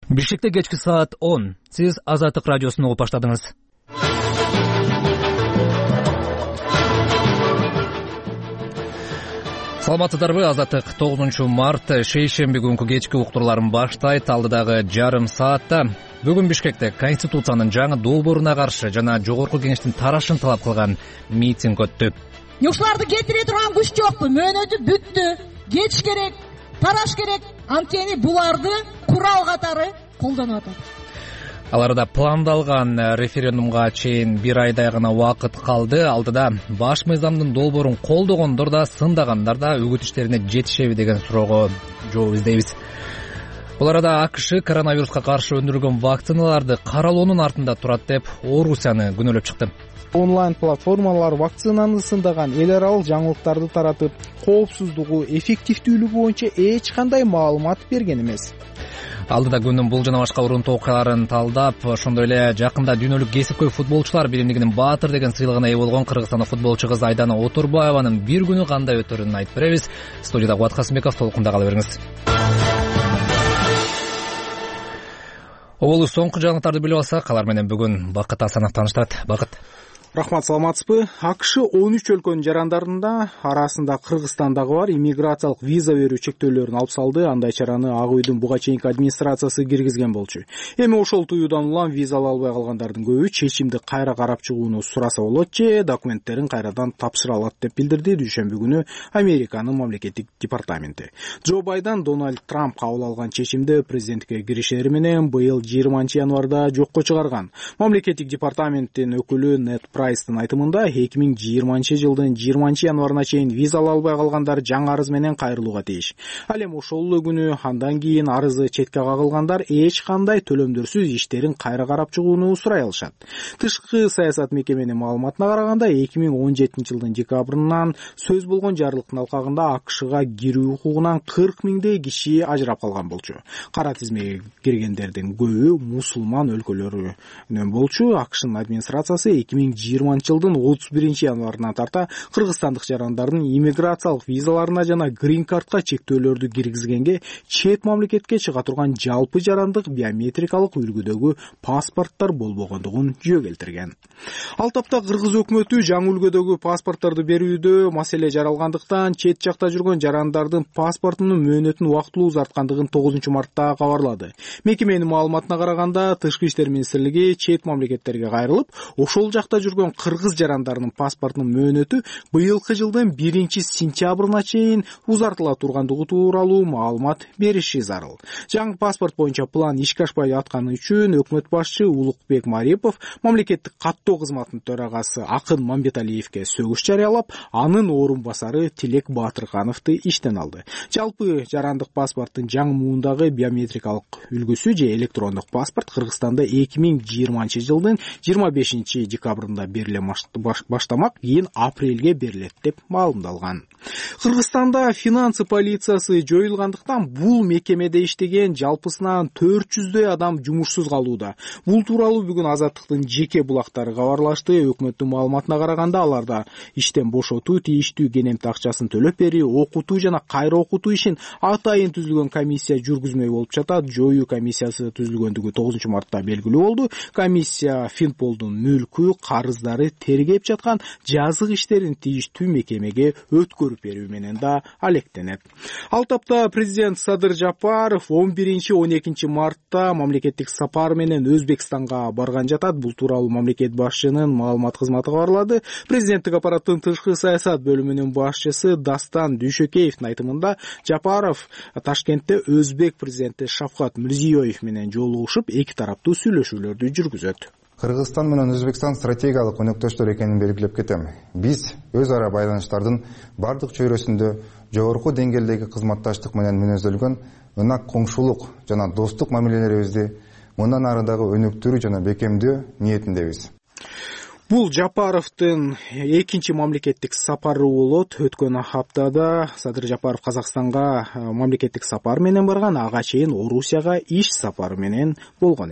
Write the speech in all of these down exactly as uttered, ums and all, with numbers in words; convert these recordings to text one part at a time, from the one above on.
Бишкекте кечки саат он. Сиз Азаттык радиосун угуп баштадыңыз. Саламатсыздарбы? Азаттык тогузунчу март шейшемби күнкү кечки уктурларын баштайт. Алдыдагы жарым саатта бүгүн Бишкекте Конституциянын жаңы долбооруна каршы жана жогорку кеңештин тарашын талап кылган митинг өттү. Ушуларды кетире турган күч жокпу, мөөнөтү бүттү. Кетиш керек, тараш керек. Анткени буларды курал катары колдонуп атат. Аларда пландалган референдумга чейин бир айдай гана убакыт калды. Алдыда баш мыйзамдын долбоорун колдогондор да, сындагандар да өгүт иштерине жетишеби деген суроого жооп издейбиз. Бул арада АКШ коронавируска каршы өндүрүлгөн вакциналарды каралоонун артында турат деп Орусияны күнөөлөп чыкты. Онлайн платформалар вакцинаны сындаган эл аралык жаңылыктарды таратып, коопсуздугу, эффективдүүлүгү боюнча эч кандай маалымат берген эмес. Алдыда күндүн бул жана башка урунтуу окуяларын талдап, ошондой эле жакында дүйнөлүк кесипкөй футболчулар биримдигинин баатыр деген сыйлыгына ээ болгон кыргызстандык футболчу кыз Айдана Отурбаеванын бир күнү кандай өтөрүнүн айтып беребиз. Студияда Кубат Касымбеков, толкунда кала бериңиз. Оболу соңку жаңылыктарды билип алсак, алар менен бүгүн Бакыт Асанов тааныштырат. Бакыт. Рахмат, саламатсызбы? АКШ он үч өлкөнүн жарандарында арасында Кыргызстан дагы бар, иммиграциялык виза берүү чектөөлөрүн алып салды. Андай чараны Ак үйдүн буга чейинки администрациясы киргизген болчу. Эми ошол туюудан улам виза ала албай калгандардын көбү чечимди кайра карап чыгууну сураса болот же документтерин кайрадан тапшыра алат деп билдирди дүйшөмбү күнү Американын мамлекеттик департаменти. Джо Байден Дональд Трамп кабыл алган чечимди президенттикке киришери менен быйыл жыйырманчы январда жокко чыгарган. Мамлекеттик департаменттин өкүлү Нет Прайстын айтымында эки миң жыйырманчы жылдын жыйырманчы январына чейин виза ала албай калгандар жаңы арыз менен кайрылууга тийиш. Ал эми ошол эле күнү андан кийин арызы четке кагылгандар эч кандай төлөмдөрсүз иштерин кайра карап чыгууну сурай алышат. Тышкы саясат мекеменин маалыматына караганда эки миң он жетинчи жылдын декабрынан сөз болгон жарлыктын алкагында АКШга кирүү укугунан кырк миңдей киши ажырап калган болчу. Кара тизмеге киргендердин көбү мусулман өлкөлөрүнөн болчу. АКШнын администрациясы эки миң жыйырманчы жылдын отуз биринчи январынан тарта кыргызстандык жарандардын иммиграциялык визаларына жана грин картка чектөөлөрдү киргизгенге чет мамлекетке чыга турган жалпы жарандык биометрикалык үлгүдөгү паспорттор болбогондугун жөө келтирген. Ал тапта кыргыз өкмөтү жаңы үлгүдөгү паспортторду берүүдө маселе жаралгандыктан чет жакта жүргөн жарандардын паспортунун мөөнөтүн убактылуу узарткандыгын тогузунчу мартта кабарлады. Мекеменин маалыматына караганда Тышкы иштер министрлиги чет мамлекеттерге кайрылып, ошол жакта жүргөн кыргыз жарандарынын паспортунун мөөнөтү быйылкы жылдын биринчи сентябрына чейин узартыла тургандыгы тууралуу маалымат бериши зарыл. Жаңы паспорт боюнча план ишке ашпай атканы үчүн өкмөт башчы Улукбек Марипов мамлекеттик каттоо кызматынын төрагасы Акын Мамбеталиевке сөгүш жарыялап, анын орун басары Тилек Батырхановду иштен алды. Жалпы жарандык паспорттун жаңы муундагы биометрикалык үлгүсү же электрондук паспорт Кыргызстанда эки миң жыйырманчы жылдын жыйырма бешинчи декабрында бериле баштамак, кийин апрелге берилет деп маалымдалган. Кыргызстанда финансы полициясы жоюлгандыктан бул мекемеде иштеген жалпысынан төрт жүздөй адам жумушсуз калууда. Бул тууралуу бүгүн Азаттыктын жеке булактары кабарлашты. Өкмөттүн маалыматына караганда аларда иштен бошотуу, тийиштүү кенемти акчасын төлөп берүү, окутуу жана кайра окутуу ишин атайын түзүлгөн комиссия жүргүзмөй болуп жатат. Жоюу комиссиясы түзүлгөндүгү тогузунчу мартта белгилүү болду. Комиссия Финполдун мүлкү, карыздары тергеп жаткан жазык иштерин тийиштүү мекемеге өткөрүп берүү менен да алектенет. Ал тапта президент Садыр Жапаров он биринчи он экинчи мартта мамлекеттик сапар менен Өзбекстанга барган жатат. Бул тууралуу мамлекет башчынын маалымат кызматы кабарлады. Президенттик аппараттын тышкы саясат бөлүмүнүн башчысы Дастан Дүйшөкеевдин айтымында Жапаров Ташкентте Өзбек президенти Шавкат Мирзиёев менен жолугушуп, эки тараптуу сүйлөшүүлөрдү жүргүзөт. Кыргызстан менен Өзбекстан стратегиялык өнөктөштөр экенин белгилеп кетем. Биз өз ара байланыштардын бардык чөйрөсүндө жогорку деңгээлдеги кызматташтык менен мүнөздөлгөн ынак коңшулук жана достук мамилелерибизди мындан ары дагы өнүктүрүү жана бекемдөө ниетиндебиз. Бул Жапаровдун экинчи мамлекеттик сапары болот. Өткөн хаптада Садыр Жапаров Казакстанга мамлекеттик сапар менен барган, ага чейин Орусияга иш сапары менен болгон эле.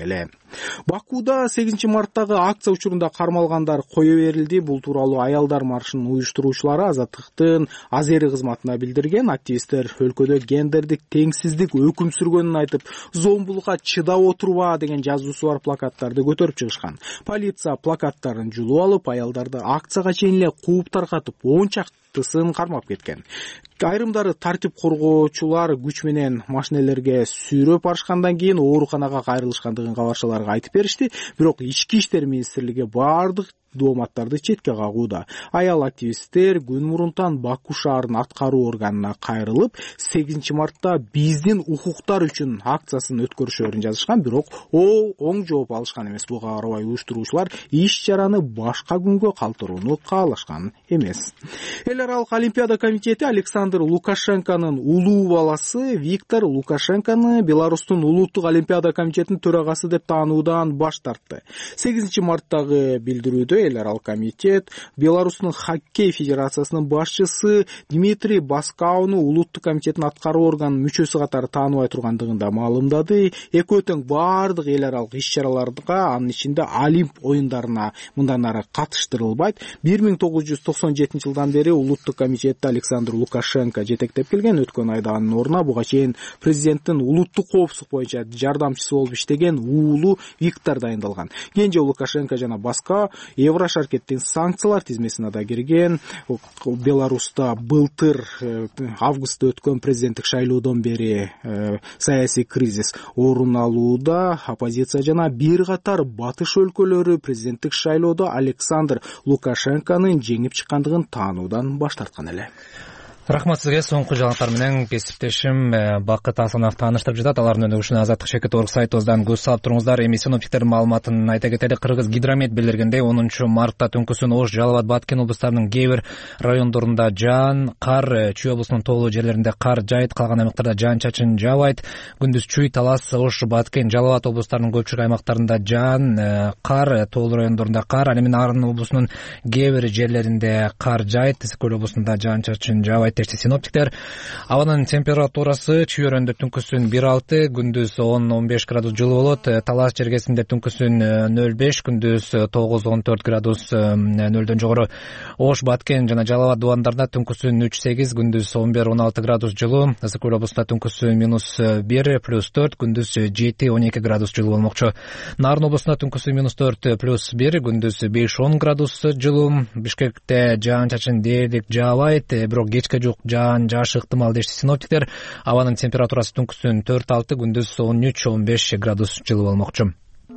Бакууда сегизинчи марттагы акция учурунда кармалгандар кое берилди. Бул тууралуу аялдар маршынын уюштуруучулары Азаттыктын Азери кызматына билдирген. Активисттер өлкөдө гендердик теңсиздик өкүм сүргөнүн айтып, зомбулукка чыдап отурба деген жазуусу бар плакаттарды көтөрүп чыгышкан. Полиция плакаттарын жулуп алып, аялдарды акцияга чейин эле кууп таркатып, он чактысын кармап кеткен. Айрымдары тартип коргоочулар күч менен машинелерге сүйрөп барышкандан кийин ооруканага кайрылышкандыгын кабарчыларга айтып беришти. Бирок Ички иштер министрлиги баардык дооматтарды четке кагууда. Аял активисттер күн мурунтан Баку шаарынын аткаруу органына кайрылып, сегизинчи мартта биздин укуктар үчүн акциясын өткөрүшөрүн жазышкан, бирок о оң жооп алышкан эмес. Буга карабай уюштуруучулар иш-чараны башка күнгө калтырууну каалашкан эмес. Эл аралык олимпиада комитети Александр Лукашенконун улуу баласы Виктор Лукашенкону Беларустун улуттук олимпиада комитетинин төрагасы деп таануудан баш тартты. сегизинчи марттагы билдирүүдө эл аралык комитет Беларустун хоккей федерациясынын башчысы Дмитрий Баскауну улуттук комитеттин аткаруу органынын мүчөсү катары тааныбай тургандыгын да маалымдады. Экөө тең баардык эл аралык иш-чараларга, анын ичинде Олимп оюндарына мындан ары катыштырылбайт. бир миң тогуз жүз токсон жетинчи жылдан бери улуттук комитетти Александр Лукашенко жетектеп келген. Өткөн айда анын ордуна буга чейин президенттин улуттук коопсуздук боюнча жардамчысы болуп иштеген уулу Виктор дайындалган. Кийинче Лукашенко жана Баска Еврошаркеттин санкциялар тизмесине да кирген. Беларуста былтыр августта өткөн президенттик шайлоодон бери саясий кризис орун алууда. Оппозиция жана бир катар батыш өлкөлөрү президенттик шайлоодо Александр Лукашенконун жеңип чыккандыгын таануудан баш тарткан эле. Рахмат сизге. Соңку жаңылыктар менен кесиптешим Бакыт Асанов тааныштырып жатат. Алардын өнүгүшүнө Азаттык Шекет орг сайтыбыздан көз салып туруңуздар. Эми синоптиктердин маалыматын айта кетели. Кыргыз гидромет билдиргендей, онунчу мартта түнкүсүн Ош, Жалал Абад, Баткен облустарынын кээ бир райондорунда жаан, кар, Чүй облусунун тоолуу жерлеринде кар жайыт, калган аймактарда жаан-чачын жаабайт. Күндүз Чүй, Талас, Ош, Баткен, Жалал Абад облустарынын көпчүлүк аймактарында жаан, кар, тоолуу райондорунда кар, аны менен Арын облусунун кээ бир жерлеринде кар жайыт, Ысык-Көл облусунда жаан-чачын жаабайт. Синоптиктер абанын температурасы Чүй өрөндө түнкүсүн бир алты, күндүз он он беш градус жылуу болот. Талас жергесинде түнкүсүн нөл беш, күндүз тогуз он төрт градус нөлдөн жогору. Ош, Баткен жана Жалал Абад дубандарында түнкүсүн үч сегиз, күндүз он бир он алты градус жылуу. Ысык-Көл облусунда түнкүсүн минус бир, плюс төрт, күндүз жети он эки градус жылуу болмокчу. Нарын облусунда түнкүсүн минус төрт, плюс бир, күндүз беш он градус жылуу. Бишкекте жаан-чачын дээрлик жаабайт, бирок кечке жаан жаашы ыктымал дешти синоптиктер. Абанын температурасы түнкүсүн төрт алты, күндүз он үч он беш градус жылуу болмокчу.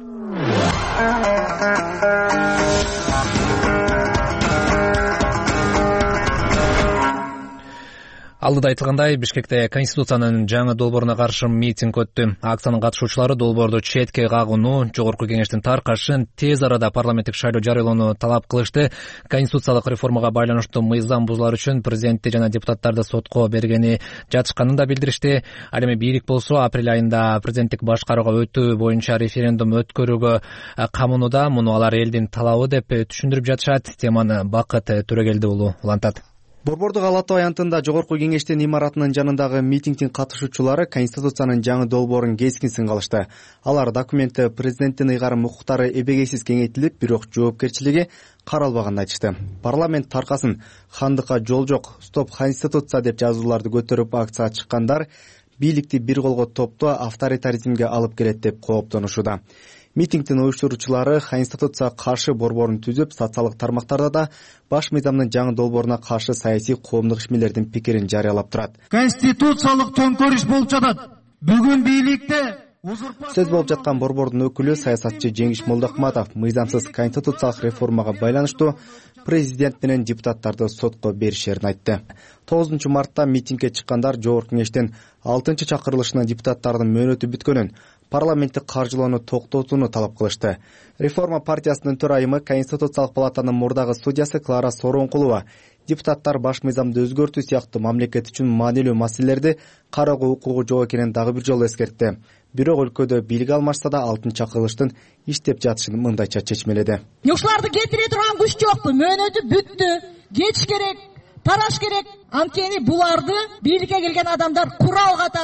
Алдыда айтылгандай, Бишкекте Конституциянын жаңы долбооруна каршы митинг өттү. Акциянын катышуучулары долбоорду четке кагууну, жогорку кеңештин таркашын тез арада парламенттик шайлоо жарыялоону талап кылышты. Конституциялык реформага байланыштуу мыйзам бузулар үчүн президентти жана депутаттарды сотко бергени жатышканын да билдиришти. Ал эми бийлик болсо апрель айында президенттик башкарууга өтүү боюнча референдум өткөрүүгө камынууда. Муну алар элдин талабы деп түшүндүрүп жатышат. Теманы Бакыт Төрөгелди уулу улантат. Борбордук Ала Тоо аянтында жогорку кеңештин имаратынын жанындагы митингдин катышуучулары Конституциянын жаңы долбоорун кескин сынга алышты. Алар документте президенттин ыйгарым укуктары эбегейсиз кеңейтилип, бирок жоопкерчилиги каралбаганын айтышты. Парламент таркасын хандыкка жол жок, стоп Конституция деп жазууларды көтөрүп акцияга чыккандар бийликти бир колго топтоо авторитаризмге алып келет деп кооптонушууда. Митингдин уюштуруучулары Конституцияга каршы борборун түзүп, социалдык тармактарда да баш мыйзамдын жаңы долбооруна каршы саясий коомдук ишмерлердин пикирин жарыялап турат. Конституциялык төңкөрүш болуп жатат. Бүгүн бийликте сөз болуп жаткан борбордун өкүлү саясатчы Жеңиш Молдохматов мыйзамсыз конституциялык реформага байланыштуу президент менен депутаттарды сотко беришерин айтты. тогузунчу мартта митингге чыккандар жогорку кеңештин алтынчы чакырылышынын депутаттарынын мөөнөтү бүткөнүн, парламенттик каржылоону токтотууну талап кылышты. Реформа партиясынын төрайымы Конституциялык палатанын мурдагы судьясы Клара Сооронкулова депутаттар баш мыйзамды өзгөртүү сыяктуу мамлекет үчүн маанилүү маселелерди кароого укугу жок экенин дагы бир жолу эскертти. Бирок өлкөдө бийлик алмашса да алтынчы чакырылыштын иштеп жатышын мындайча чечмеледи. Ушуларды кетире турган күч жокпу, мөөнөтү бүттү, кеч керек, тараш керек. Анткени буларды бийликке келген адамдар курал катары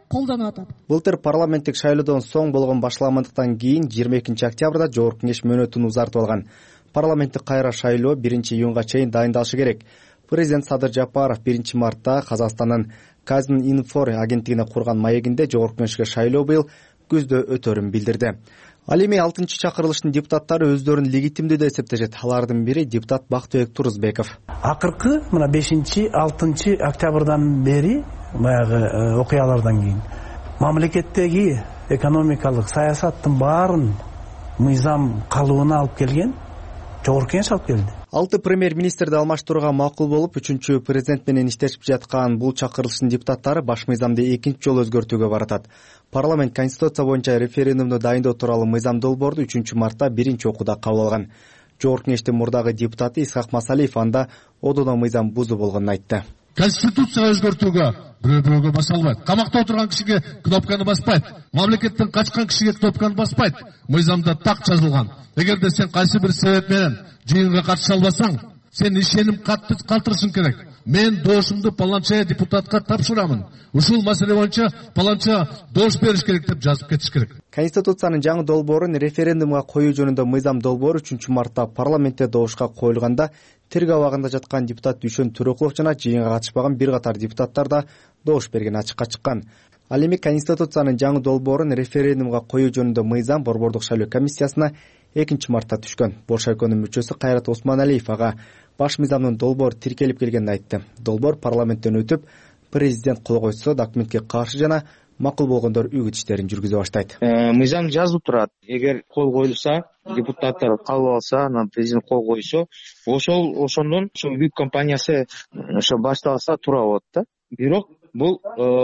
колдонуп атат. Былтыр парламенттик шайлоодон соң болгон башаламандыктан кийин жыйырма экинчи октябрда жогорку кеңеш мөөнөтүн узартып алган. Парламенттик кайра шайлоо биринчи июнга чейин дайындалышы керек. Президент Садыр Жапаров биринчи мартта Казакстандын Казининфо агенттигине курган маегинде жогорку кеңешке шайлоо быйыл күздө өтөрүн билдирди. Ал эми алтынчы чакырылыштын депутаттары өздөрүн легитимдүү деп эсептешет. Алардын бири депутат Бактыбек Турузбеков. Акыркы мына бешинчи алтынчы октябрдан бери баягы окуялардан кийин мамлекеттеги экономикалык саясаттын баарын мыйзам калыбына алып келген жогорку кеңеш алып келди. Алты премьер-министрди алмаштырууга макул болуп, үчүнчү президент менен иштешип жаткан бул чакырылыштын депутаттары баш мыйзамды экинчи жолу өзгөртүүгө баратат. Парламент конституция боюнча референдумду дайындоо тууралуу мыйзам долбоорду үчүнчү мартта биринчи окууда кабыл алган. Жогорку кеңештин мурдагы депутаты Исхак Масалиев анда одоно мыйзам бузуу болгонун айтты. Конституция өзгөртүүгө бирөө бирөөгө баса албайт. Камакта отурган кишиге кнопканы баспайт. Мамлекеттен качкан кишиге кнопканы баспайт. Мыйзамда так жазылган. Эгерде сен кайсы бир себеп менен жыйынга катыша албасаң, сен ишеним калтырышың керек. Мен доошумду паланча депутатка тапшырамын. Ушул маселе боюнча паланча доош бериш керек деп жазып кетиш керек. Конституциянын жаңы долбоорун референдумга коюу жөнүндө мыйзам долбоору үчүнчү мартта парламентте доошка коюлганда тирге абагында жаткан депутат Дүйшөн Төрөкулов жана жыйынга катышпаган бир катар депутаттар да доош берген ачыкка чыккан. Ал эми Конституциянын жаңы долбоорун референдумга коюу жөнүндө мыйзам борбордук шайлоо комиссиясына экинчи мартта түшкөн. Боршайконун мүчөсү Кайрат Осмоналиев ага баш мыйзамдын долбоору тиркелип келгенин айтты. Долбоор парламенттен өтүп, президент кол койсо документке каршы жана макул болгондор үгүт иштерин жүргүзө баштайт. Мыйзам жазылып турат. Эгер кол коюлса, депутаттар кабыл алса, анан президент кол койсо, ошол ошондон ошо бүк компаниясы ошо башталса туура болот да. Бирок бул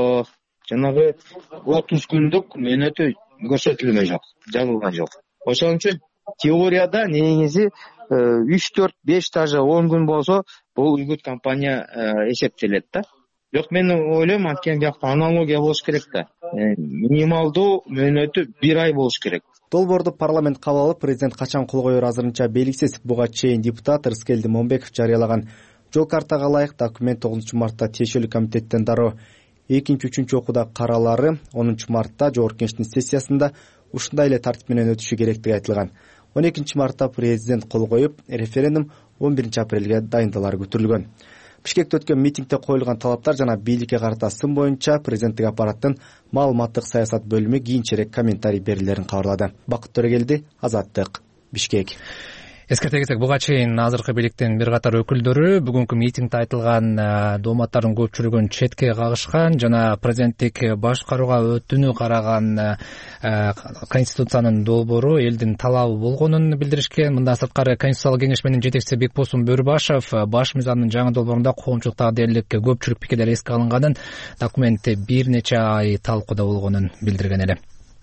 жанагы отуз күндүк мөөнөтү көрсөтүлгөн жок, жазылган жок. Ошон үчүн теорияда негизи үч төрт беш даже он күн болсо бул үгүт компания эсептелет да. Бирок мен ойлойм, анткени биякта аналогия болуш керек да. Минималдуу мөөнөтү бир ай болуш керек. Долбоорду парламент кабыл алып, президент качан кол коёру азырынча белгисиз. Буга чейин депутат Рыскелди Момбеков жарыялаган жол картага ылайык документ тогузунчу мартта тиешелүү комитеттен дароо экинчи үчүнчү окууда каралары, онунчу мартта жогорку кеңештин сессиясында ушундай эле тартип менен өтүшү керектиги айтылган. он экинчи мартта президент кол коюп, референдум он биринчи апрелге дайындалары күтүлгөн. Бишкекте өткөн митингде коюлган талаптар жана бийликке карата сын боюнча президенттик аппараттын маалыматтык саясат бөлүмү кийинчерээк комментарий берилерин кабарлады. Бакыт Төрөгелди, Азаттык, Бишкек. Эскерте кетсек, буга чейин азыркы бийликтин бир катар өкүлдөрү бүгүнкү митингде айтылган дооматтардын көпчүлүгүн четке кагышкан жана президенттик башкарууга өтүүнү караган Конституциянын долбоору элдин талабы болгонун билдиришкен. Мындан сырткары Конституциялык кеңеш менен жетекчиси Бекбосун Бөрбашев баш мыйзамдын жаңы долбоорунда коомчулуктагы дээрлик көпчүлүк пикирлер эске алынганын, документ бир нече ай талкууда болгонун билдирген эле.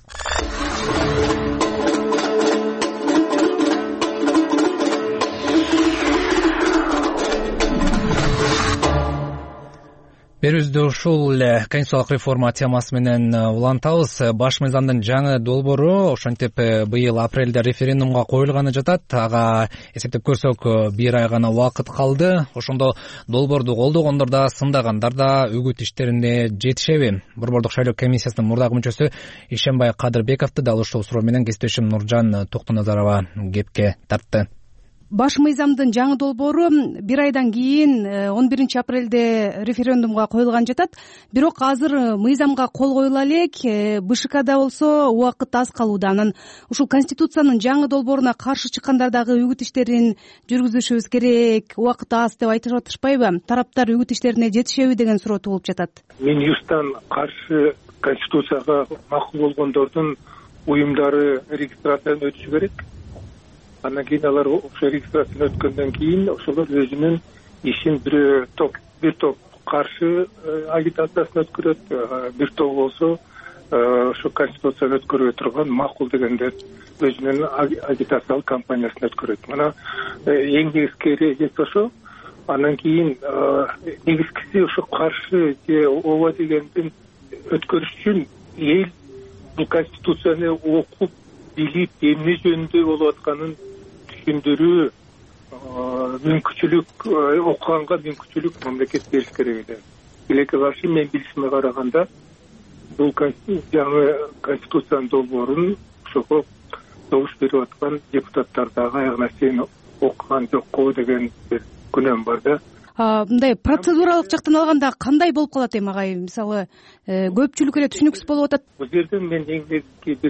Берүүбүздү ушул конституциялык реформа темасы менен улантабыз. Баш мыйзамдын жаңы долбоору ошентип быйыл апрелде референдумга коюлганы жатат. Ага эсептеп көрсөк, бир ай гана убакыт калды. Ошондо долбоорду колдогондор да, сындагандар да үгүт иштерине жетишеби? Борбордук шайлоо комиссиясынын мурдагы мүчөсү Ишенбай Кадырбековду дал ушул суроо менен кесиптешим Нуржан Токтоназарова кепке тартты. Баш мыйзамдын жаңы долбоору бир айдан кийин он биринчи апрелде референдумга коюлган жатат. Бирок азыр мыйзамга кол коюла элек, БШКда болсо убакыт аз калууда. Анан ушул Конституциянын жаңы долбооруна каршы чыккандар дагы үгүт иштерин жүргүзүшүбүз керек, убакыт аз деп айтышып атышпайбы? Тараптар үгүт иштерине жетишеби деген суроо туулуп жатат. Минюстан каршы Конституцияга макул болгондордун уюмдары регистрациядан өтүшү керек. Андан кийин алар ошо регистрациядан өткөндөн кийин ошолор өзүнүн ишин бир топ бир топ каршы агитациясын өткөрөт, бир топ болсо ошо Конституцияны өткөрүп турган макул дегендер өзүнүн агитациялык кампаниясын өткөрөт. Мына эң негизги эрежеси ошо. Андан кийин негизгиси ошо каршы же ооба дегендин өткөрүш үчүн эл бул Конституцияны окуп билип эмне жөнүндө болуп атканын түшүндүрүү мүмкүнчүлүк, окуганга мүмкүнчүлүк мамлекет бериш керек эле. Билекке каршы мен билишиме караганда бул жаңы конституциянын долбоорун ошого добуш берип аткан депутаттар дагы аягына чейин окуган жокпу деген бир күнөөм бар да. Мындай процедуралык жактан алганда кандай болуп калат эми агай? Мисалы көпчүлүк эле түшүнүксүз болуп атат. Бул жерде мен негизги